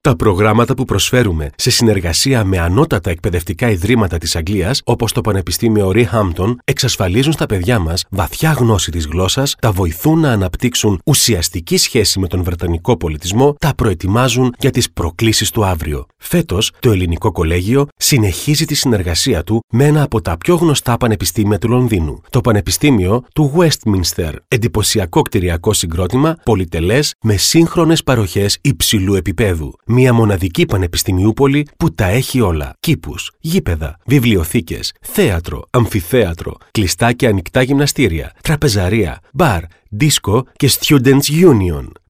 Τα προγράμματα που προσφέρουμε σε συνεργασία με ανώτατα εκπαιδευτικά ιδρύματα της Αγγλίας, όπως το Πανεπιστήμιο Roehampton, εξασφαλίζουν στα παιδιά μας βαθιά γνώση της γλώσσας, τα βοηθούν να αναπτύξουν ουσιαστική σχέση με τον βρετανικό πολιτισμό, τα προετοιμάζουν για τις προκλήσεις του αύριο. Φέτος, το Ελληνικό Κολέγιο συνεχίζει τη συνεργασία του με ένα από τα πιο γνωστά πανεπιστήμια του Λονδίνου, το Πανεπιστήμιο του Westminster. Εντυπωσιακό κτηριακό συγκρότημα, πολυτελές, με σύγχρονες παροχές υψηλού επίπεδου. Μια μοναδική πανεπιστημιούπολη που τα έχει όλα. Κήπους, γήπεδα, βιβλιοθήκες, θέατρο, αμφιθέατρο, κλειστά και ανοιχτά γυμναστήρια, τραπεζαρία, μπαρ, δίσκο και Students' Union.